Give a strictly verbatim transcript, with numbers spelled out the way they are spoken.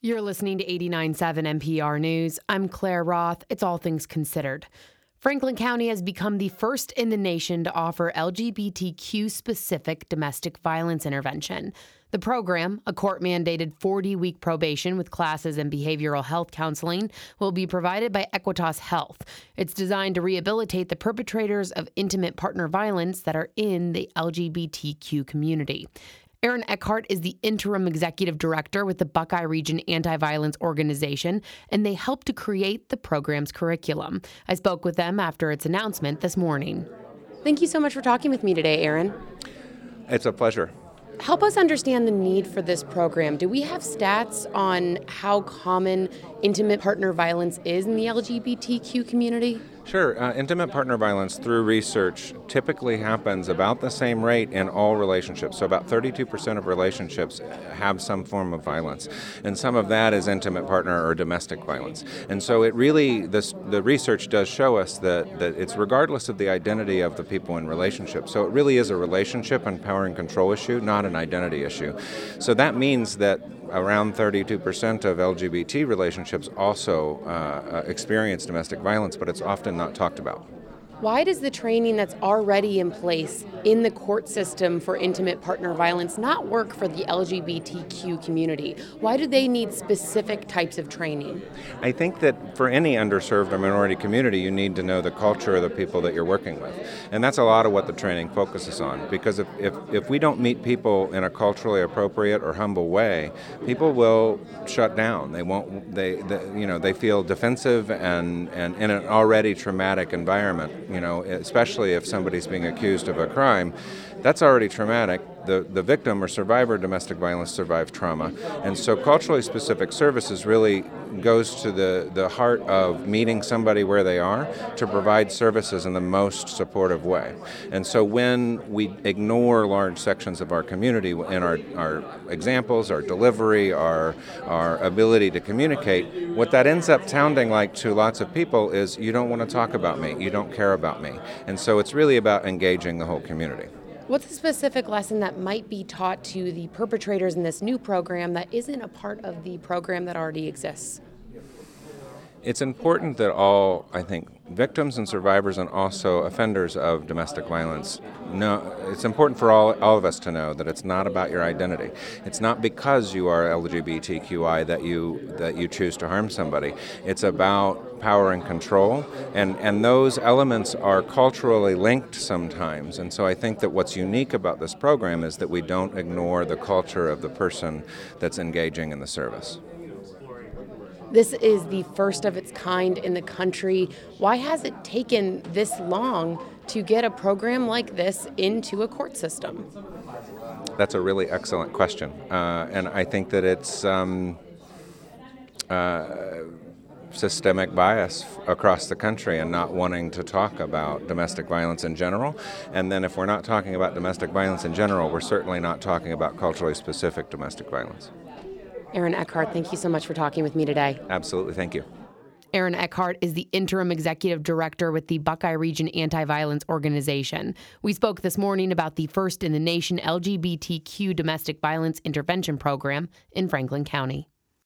You're listening to eighty-nine point seven N P R News. I'm Claire Roth. It's All Things Considered. Franklin County has become the first in the nation to offer L G B T Q-specific domestic violence intervention. The program, a court-mandated forty-week probation with classes and behavioral health counseling, will be provided by Equitas Health. It's designed to rehabilitate the perpetrators of intimate partner violence that are in the L G B T Q community. Aaron Eckhart is the interim executive director with the Buckeye Region Anti-Violence Organization, and they helped to create the program's curriculum. I spoke with them after its announcement this morning. Thank you so much for talking with me today, Aaron. It's a pleasure. Help us understand the need for this program. Do we have stats on how common intimate partner violence is in the L G B T Q community? Sure. Uh, intimate partner violence through research typically happens about the same rate in all relationships. So about thirty-two percent of relationships have some form of violence. And some of that is intimate partner or domestic violence. And so it really, this, the research does show us that, that it's regardless of the identity of the people in relationships. So it really is a relationship and power and control issue, not an identity issue. So that means that around thirty-two percent of L G B T relationships also uh, experience domestic violence, but it's often not talked about. Why does the training that's already in place in the court system for intimate partner violence not work for the L G B T Q community? Why do they need specific types of training? I think that for any underserved or minority community, you need to know the culture of the people that you're working with. And that's a lot of what the training focuses on. Because if, if, if we don't meet people in a culturally appropriate or humble way, people will shut down. They won't, they, they you know, they feel defensive and, and in an already traumatic environment. You know, especially if somebody's being accused of a crime, that's already traumatic. The the victim or survivor of domestic violence survived trauma. And so culturally specific services really goes to the, the heart of meeting somebody where they are to provide services in the most supportive way. And so when we ignore large sections of our community in our, our examples, our delivery, our, our ability to communicate, what that ends up sounding like to lots of people is, you don't want to talk about me, you don't care about me. And so it's really about engaging the whole community. What's a specific lesson that might be taught to the perpetrators in this new program that isn't a part of the program that already exists? It's important that all, I think, victims and survivors and also offenders of domestic violence know, it's important for all, all of us to know that it's not about your identity. It's not because you are L G B T Q I that you that you choose to harm somebody. It's about power and control, and, and those elements are culturally linked sometimes. And so I think that what's unique about this program is that we don't ignore the culture of the person that's engaging in the service. This is the first of its kind in the country. Why has it taken this long to get a program like this into a court system? That's a really excellent question. Uh, and I think that it's um, uh, systemic bias across the country and not wanting to talk about domestic violence in general. And then if we're not talking about domestic violence in general, we're certainly not talking about culturally specific domestic violence. Aaron Eckhart, thank you so much for talking with me today. Absolutely, thank you. Aaron Eckhart is the interim executive director with the Buckeye Region Anti-Violence Organization. We spoke this morning about the first in the nation L G B T Q domestic violence intervention program in Franklin County.